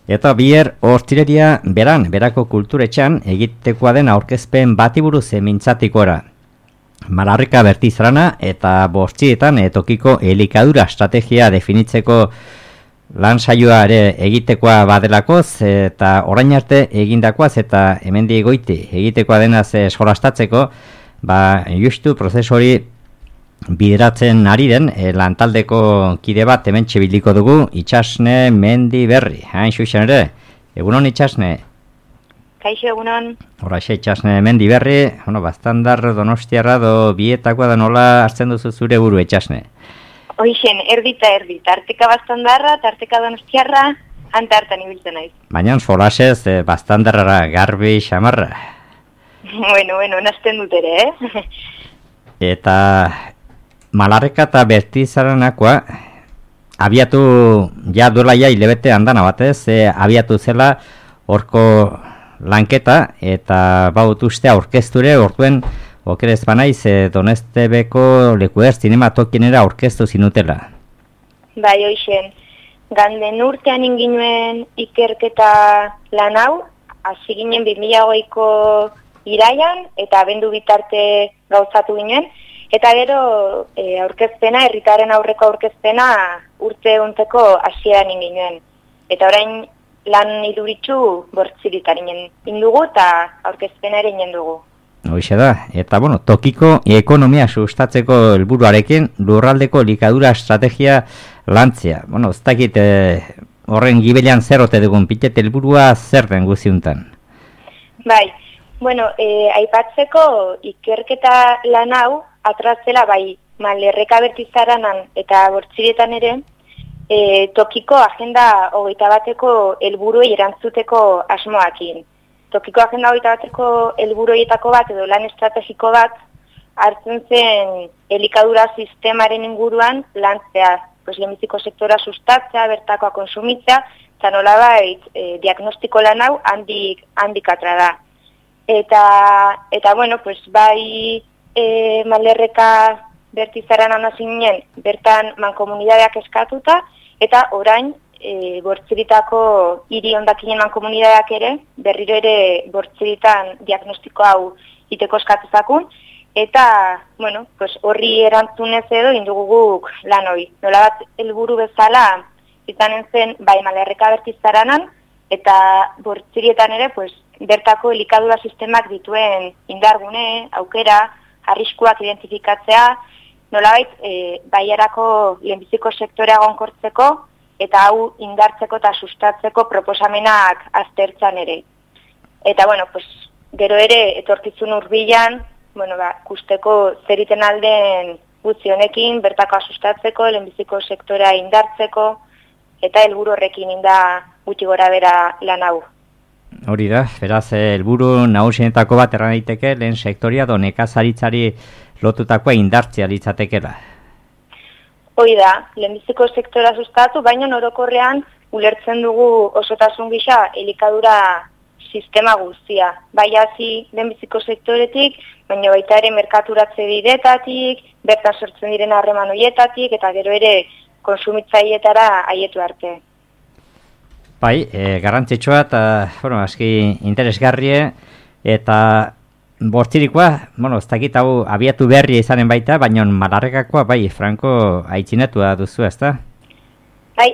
Eta bihar ostireria berako kulturetxan egitekoa den aurkezpen bati buruz mintzatikora. Malarrika Bertizarana eta Bortzietan tokiko elikadura estrategia definitzeko lan saioa ere egitekoa badelakoz eta orain arte egindakoaz eta hemendik goiti egitekoa denaz solastatzeko, justu prozesori bideratzen ari den lantaldeko kide bat hemen txibiliko dugu, Itsasne Mendiberri. Hain xuxen ere, egunon Itsasne? Kaixo egunon. Horaxe Itsasne Mendiberri, bastandar donostiarra do bietakoa da nola hartzen duzu zure buru Itsasne? Hoixen, erdi, tarteka bastandarra, tarteka donostiarra, hartan ibiltzen naiz. Baina solasez bastandarrara garbi xamarra. Bueno, nazten dut ere, Eta Malarrika eta Bertizaranakoa abiatu ja duela hilabete handana batez, abiatu zela horko lanketa eta baut uste aurkezture orduen okerez banaiz Donestebeko Lekuer zinematokienera aurkeztu zinutela. Bai, hoixen, ganden urtean inginuen ikerketa lan hau, hasi ginen 2008ko iraian eta abendu bitarte gauzatu ginen, eta gero aurkezpena, herritaren aurreko aurkezpena urte honteko hasieran inginuen. Eta orain lan iduritzu Bortziritan indugu eta aurkezpena ere inen dugu. Hoixe da, eta tokiko ekonomia sustatzeko helburuarekin lurraldeko elikadura estrategia lantzea. Ez dakit horren gibelean zer ote dugun, pitet helburua zer den guziuntan? Bai, aipatzeko ikerketa lan hau atrazela bai Malarrika Bertizaranan eta Bortzirietan ere tokiko agenda 21ko helburuei erantzuteko asmoakin. Tokiko agenda 21ko helburuetako bat edo lan estrategiko bat hartzen zen elikadura sistemaren inguruan lantzea, lehenbiziko sektora sustatzea, bertakoa konsumitzea, eta nolabait diagnostiko lan hau handik atra da. Eta bai Malarrika Bertizaranan hasi ginen bertan mankomunidadeak eskatuta, eta orain Bortziritako hiri hondakinen mankomunidadeak ere, berriro ere Bortziritan diagnostiko hau iteko eskatuzakun, eta horri erantzunez edo indugu guk lan hori. Nolabat helburu bezala izanen zen bai Malarrika Bertizaranan, eta Bortzirietan ere bertako elikadura sistemak dituen indargune, aukera, arriskuak identifikatzea, nolabait baiarako lehenbiziko sektorea egonkortzeko eta hau indartzeko eta sustatzeko proposamenak aztertzan ere. Eta gero ere etorkizun hurbilan, kusteko zeriten alden guzti honekin bertakoa sustatzeko, lehenbiziko sektorea indartzeko eta helburu horrekin inda gutxi gora bera lan hau. Hori da, beraz, helburu nagusienetako bat erran daiteke lehen sektoria do nekazaritzari lotutakoa indartzea litzatekela. Hori da, lehenbiziko sektora sustatu, baina orokorrean ulertzen dugu osotasun gisa elikadura sistema guztia. Bai hasi lehenbiziko sektoretik, baina baita ere merkaturatze bidetatik, bertan sortzen diren harreman horietatik, eta gero ere konsumitzailetara haietu arte. Bai, garrantzitsua eta, aski interesgarrie, eta Bortzirikoa, ez dakit hau abiatu berria izanen baita, baina Malarrikakoa, bai, Franko aitzinetua duzu, ezta? Bai,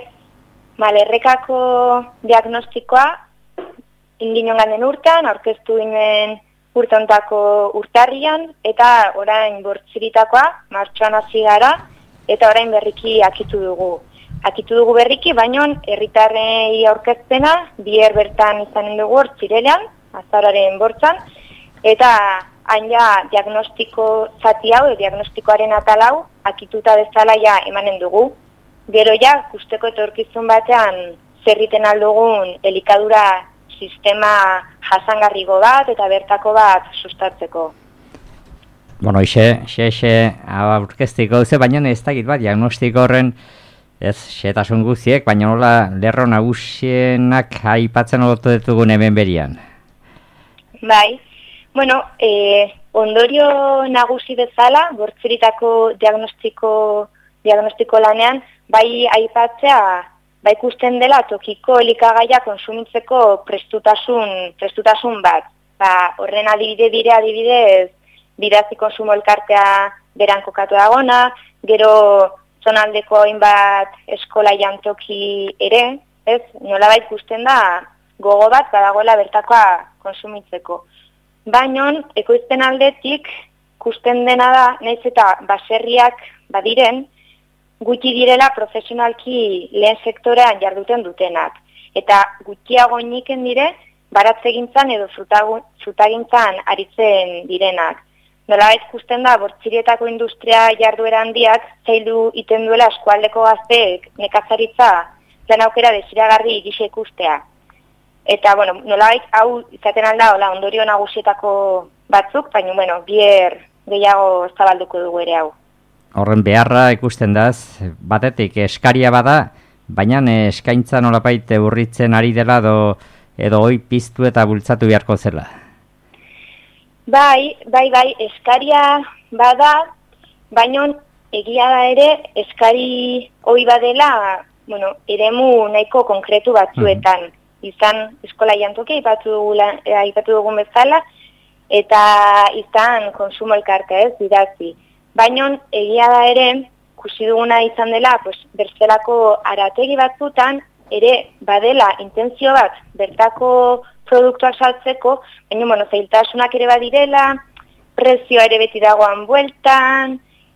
Malarrikako diagnostikoa inginen ganden urtean, aurkeztu ginen urteontako urtarrian, eta orain Bortziritakoa, martxoan hasi gara, eta orain berriki akitu dugu. Akitu dugu berriki, baina herritarrei aurkezpena, bihar bertan izanen dugu Bortzirelean, azaroaren bortzan, eta hain diagnostiko zati hau, diagnostikoaren atal hau, akituta bezala emanen dugu. Gero kusteko etorkizun batean zerriten aldugun elikadura sistema jasangarrigo bat eta bertako bat sustatzeko. Ixe aurkeztiko duze, baina ez dakit bat, diagnostiko horren ez xetasun guziek, baina nola lerro nagusienak aipatzen olotu ditugun hemen berian. Bai, ondorio nagusi bezala, Bortziritako diagnostiko lanean, bai aipatzea ba ikusten dela tokiko elikagaia konsumitzeko prestutasun bat. Ba, horren adibidez, Bidazi Konsumo Elkartea beran kokatu dagona, gero zonaldeko hainbat eskola jantoki ere, ez? Nolabait ikusten da gogo bat badagoela bertakoa konsumitzeko. Baina, ekoizpen aldetik, ikusten dena da, nahiz eta baserriak badiren, gutxi direla profesionalki lehen sektorean jarduten dutenak. Eta gutxiago iniken dire, baratzegintzan edo frutagintzan aritzen direnak. Nolabait ikusten da, bortzirietako industria jarduera handiak, zaildu iten duela eskualdeko gazteek nekazaritza lan aukera desiragarri gisa ikustea. Eta, bueno, nolabait hau izaten alda, ondorio nagusietako batzuk, baina, bueno, bier gehiago zabalduko dugu ere hau. Horren beharra ikusten daz, batetik eskaria bada, baina eskaintza nolapait urritzen ari dela edo hoi piztu eta bultzatu beharko zela. Bai, eskaria bada, baina egia da ere eskari hoi badela, bueno, eremu nahiko konkretu batzuetan. Izan eskola jantoki aipatu dugun bezala, eta izan konsumo elkartea ez, Bidazi. Baina egia da ere, ikusi duguna izan dela, berzelako arategi batzutan, ere badela intentzio bat bertako produktuak saltzeko, baina, bueno, zailtasunak ere badirela, prezioa ere beti dagoan bueltan,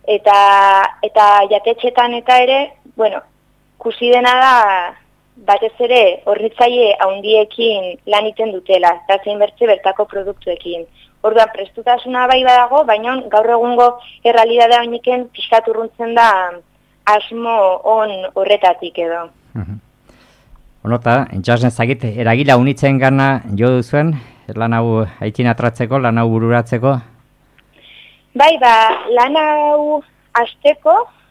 eta jatetxetan eta ere, bueno, ikusi dena da, batez ere horritzaile haundiekin lan iten dutela, eta zein bertze bertako produktuekin. Orduan, prestutasuna bai badago, baina gaur egungo errealidadea hoiniken pixkat urruntzen da asmo on horretatik edo. Onota, entxasen zagit, eragila unitzen gana jo duzuen, lan hau haitin atratzeko, lan hau bururatzeko? Bai, lan hau hasteko,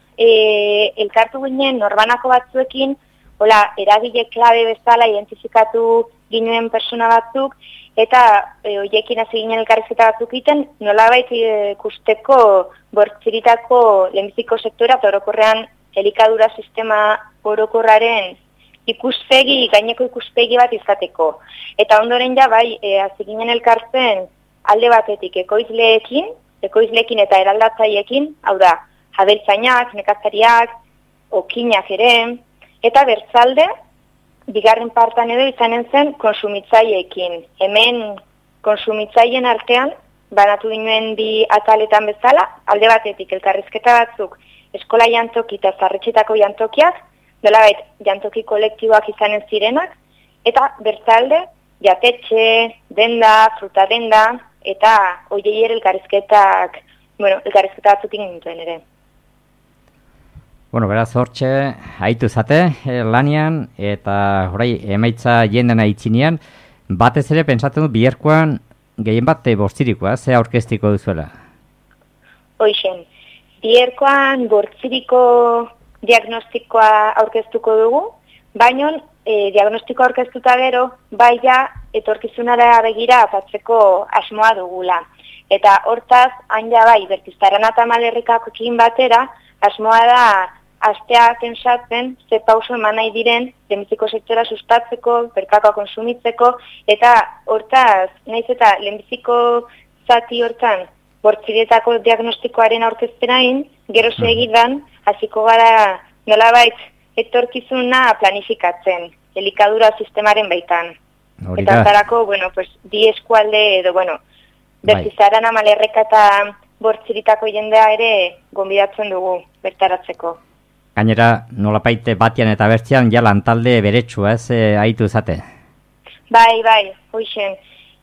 elkartu ginen norbanako batzuekin, eragile klabe bezala identifikatu ginen persona batzuk, eta horiekin hasi ginen elkarrizketa batzuk egiten, nolabait ikusteko bortziritako lehenbiziko sektora, eta orokorrean elikadura sistema orokorraren gaineko ikuspegi bat izateko. Eta ondoren ja bai, hasi ginen elkartzen alde batetik ekoizleekin eta eraldatzaiekin, hau da, abeltzainak, nekazariak, okinak ere, eta bertzalde, bigarren partan edo izanen zen konsumitzaileekin. Hemen konsumitzaileen artean, banatu dinuen bi ataletan bezala, alde batetik elkarrizketa batzuk eskola jantoki eta zarretxetako jantokiak, nolabait jantoki kolektiboak izanen zirenak, eta bertzalde jatetxe, denda, fruta denda, eta hoiei ere elkarrizketa batzuk nintuen ere. Bueno, beraz hortxe, haitu zate lanian, eta horai emaitza jendena itzinean, batez ere pensatzen du biherkoan gehien bat bortzirikoa, ze aurkeztiko duzuela? Hoixen, biherkoan bortziriko diagnostikoa aurkeztuko dugu, baina diagnostikoa aurkeztuta gero, baia etorkizunara begira apatzeko asmoa dugula. Eta hortaz, hain ja bai, Bertizarana eta Malerrekakoekin batera, asmoa da astea pensatzen ze pauso eman nahi diren lehenbiziko sektora sustatzeko, bertakoa konsumitzeko, eta hortaz, nahiz eta lehenbiziko zati hortan bortzirietako diagnostikoaren aurkezpenain, gero segidan, hasiko gara nolabait etorkizuna planifikatzen, elikadura sistemaren baitan. Eta zarako, bi eskualde edo, Bertizarana, Malerreka eta bortziritako jendea ere gonbidatzen dugu bertaratzeko. Gainera, nolapait batian eta bertzian ja lantalde beretsua, ez, haitu zate? Bai, hoixen.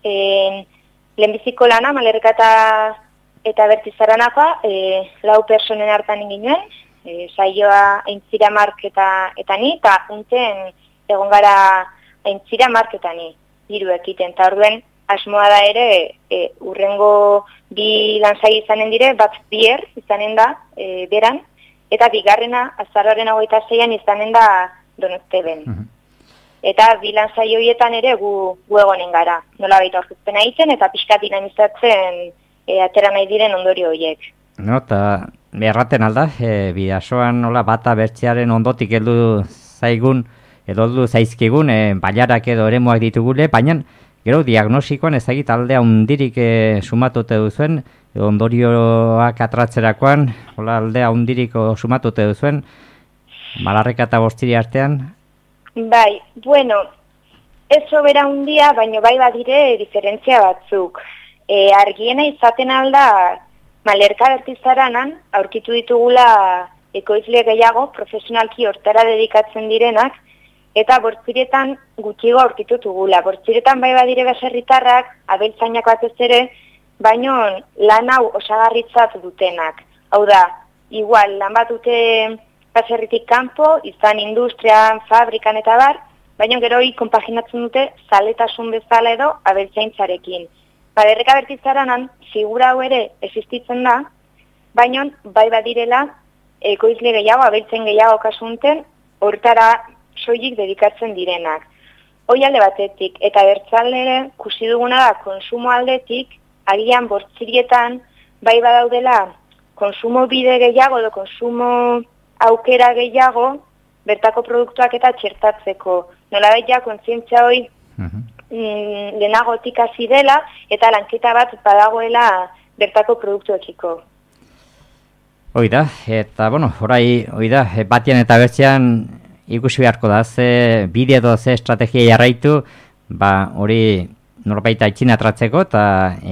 Lehenbiziko lana, Malerreka eta Bertizaranakoa, 4 personen hartan inginuen, saioa Aintzira Mark eta ni, eta unten egon gara Aintzira Mark eta ni, 3 ekiten, eta orduen asmoa da ere, urrengo bi lanzai izanen dire, bat bier izanen da, beran, eta bigarrena, azaroaren 26an izanen da Donosteben. Eta bi lanzai horietan ere gu egonen gara, nola baita aurkezpena egiten, eta pixka dinamizatzen atera nahi diren ondorio horiek. No, eta erraten alda, bidasoan nola bata bertzearen ondotik heldu zaigun edo du zaizkigun, bailarak edo eremuak ditugule, baina gero diagnostikoan ezagit alde handirik sumatute duzuen, ondorioak atratzerakoan, hola alde handirik sumatute duzuen, Malarreka eta Bortziri artean? Bai, bueno, ez sobera handia, baina bai badire diferentzia batzuk. Argiena izaten alda Malerka Bertizaranan aurkitu ditugula ekoizle gehiago profesionalki hortara dedikatzen direnak, eta Bortzirietan gutxigo aurkitu dugula. Bortzirietan bai badire baserritarrak, abeltzainak batez ere, baino lan hau osagarritzat dutenak. Hau da, igual lan bat dute baserritik kanpo, izan industrian, fabrikan eta bar, baina gero konpaginatzen dute zaletasun bezala edo abeltzaintzarekin. Malerka Bertizaranan figura hau ere existitzen da, baina bai badirela ekoizle gehiago, abeltzen gehiago kasunten, hortara soilik dedikatzen direnak. Hoi alde batetik, eta bertzalde ere, kusi duguna da, konsumo aldetik, agian Bortzirietan, bai badaudela, konsumo bide gehiago edo konsumo aukera gehiago, bertako produktuak eta txertatzeko. Nolabait ja, kontzientzia hoi lehenagotik hasi dela, eta lanketa bat badagoela bertako produktuekiko. Hoi da, eta bueno, hoi da, batian eta bertzean ikusi beharko da, ze bide edo ze estrategia jarraitu, hori norbait aitzina atratzeko eta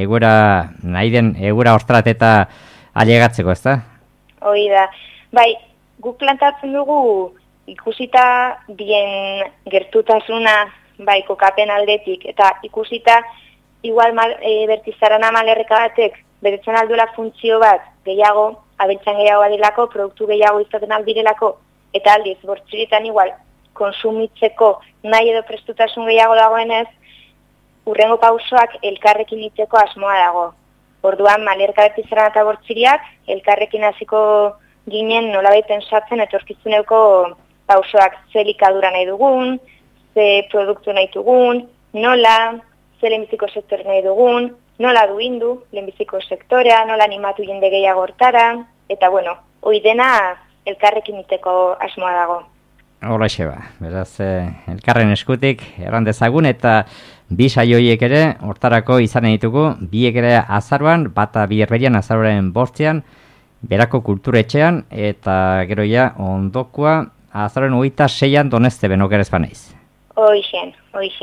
nahi den egoera ostrat eta alegatzeko, ez da? Hoi da, bai, guk plantatzen dugu ikusita bien gertutasuna bai kokapen aldetik, eta ikusita igual Bertizarana Malerreka batek beretzen alduela funtzio bat gehiago, abeltzan gehiago badilako, produktu gehiago izaten aldirelako, eta aldiz, Bortzirietan igual konsumitzeko nahi edo prestutasun gehiago dagoenez, urrengo pausoak elkarrekin itzeko asmoa dago. Orduan, Malerka Bertizarana eta Bortziriak elkarrekin hasiko ginen nolabait pentsatzen etorkizuneko pausoak ze elikadura nahi dugun, ze produktu nahi dugun, nola, ze lehenbiziko sektore nahi dugun, nola duindu lehenbiziko sektorea, nola animatu jende gehiago hortara, eta bueno, hoi dena elkarrekin iteko asmoa dago. Horrexe beraz, elkarren eskutik erran dezagun, eta bi saioiek ere, hortarako izanen ditugu, biek ere azaroan, bata bi Herberian azaroaren 5ean, Berako Kulturetxean, eta gero ja ondokoa azaroaren 26ean Donezteben okerez banaiz. Hoixen.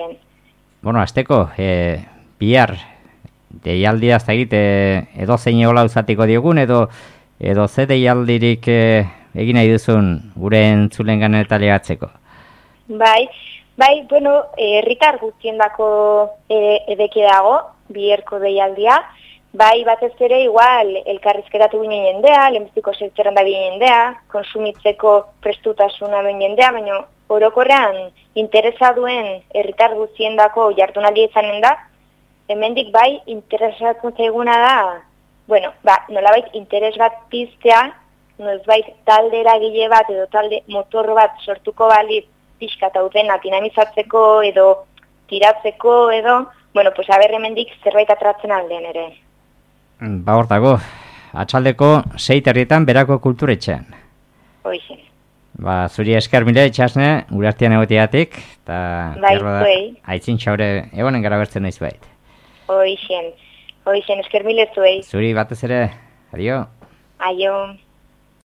Bueno, azteko, bihar deialdia ez da edo zein egola uzatiko diogun, edo ze deialdirik egin nahi duzun gure entzulengan eta legatzeko? Bai, bueno, herritar guztiendako edeki dago, biherko deialdia, bai batez ere igual elkarrizketatu ginen jendea, lehenbiziko sektoran da ginen jendea, konsumitzeko prestutasuna ben jendea, baina orokorrean interesa duen herritar guztiendako jardunaldi izanen da, hemendik bai interesatzen zaiguna da, bueno, nolabait interes bat piztea, nolabait talde eragile bat edo talde motor bat sortuko balitz pixka eta udena dinamizatzeko edo tiratzeko edo, bueno, pues aber hemendik zerbait atratzen aldean ere. Hor dago, atxaldeko 6 herrietan Berako Kulturetxean. Hoixen. Zuri esker mile, itxasne, gure artean egoteatik, eta aitzin txaure egonen gara bertzen noiz bait. Hoixen, esker mile zuei. Zuri batez ere, adio. Aio.